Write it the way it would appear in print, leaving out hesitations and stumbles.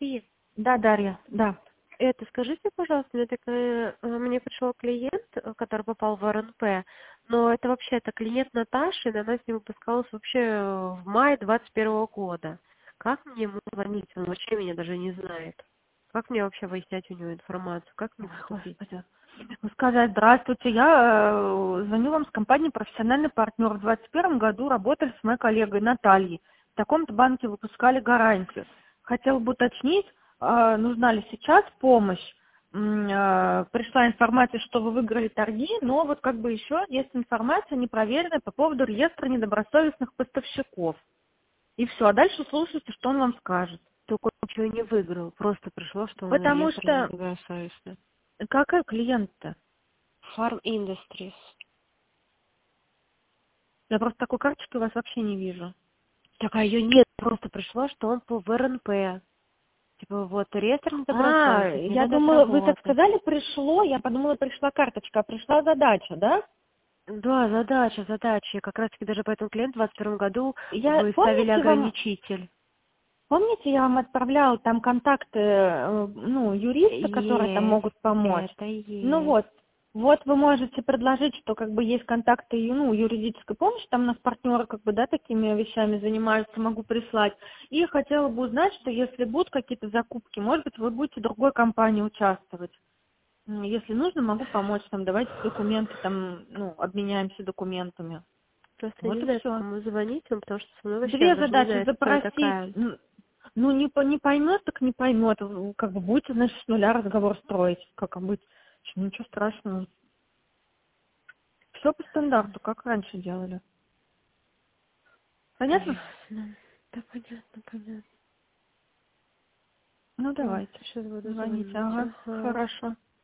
Привет. Да, Дарья, да. Это скажите, пожалуйста, мне пришел клиент, который попал в РНП, но это вообще это клиент Наташи, и она с ним выпускалась вообще в мае 21 года. Как мне ему звонить? Он вообще меня даже не знает. Как мне вообще выяснять у него информацию? Как мне Ой, поступить? Господи. Ну, сказать, здравствуйте, я звоню вам с компании «Профессиональный партнер». В 2021 году работали с моей коллегой Натальей. В таком-то банке выпускали гарантию. Хотела бы уточнить, нужна ли сейчас помощь. Пришла информация, что вы выиграли торги, но вот как бы еще есть информация непроверенная по поводу реестра недобросовестных поставщиков. И все, а дальше слушайте, что он вам скажет. Только он ничего не выиграл, просто пришло, что он Потому реестр что, недобросовестный. какой клиент-то? Farm Industries. Я просто такой карточки у вас вообще не вижу. Так, а ее нет, просто пришло, что он по ВРНП. Типа вот реестр недобросовестных, не Я надо думала, вы так отработать. сказали, пришло, я подумала, пришла карточка, а пришла задача, да? Да, задача. Я как раз таки даже по этому клиенту в 2021 году вы ставили Помните ограничитель. помните, я вам отправляла там контакты, юриста, которые там Есть, могут помочь? это Ну есть. вот вы можете предложить, что как бы есть контакты, юридической помощи, там у нас партнеры как бы, да, такими вещами занимаются, могу прислать. И хотела бы узнать, что если будут какие-то закупки, может быть, вы будете в другой компании участвовать. Если нужно, могу помочь, там, давайте документы, там, обменяемся документами. Просто Вот не и знаю, все. кому звонить, потому что со мной вообще он Две даже не задачи: знает, кто я запросить, такая. не поймет, так не поймет. Как бы будете, значит, с нуля разговор строить, как быть. Ничего страшного. Все по стандарту, как раньше делали. Понятно? Ясно. Да, понятно. Ну, Ой, давайте. сейчас буду Звоните. звонить. Ага, Ага. хорошо.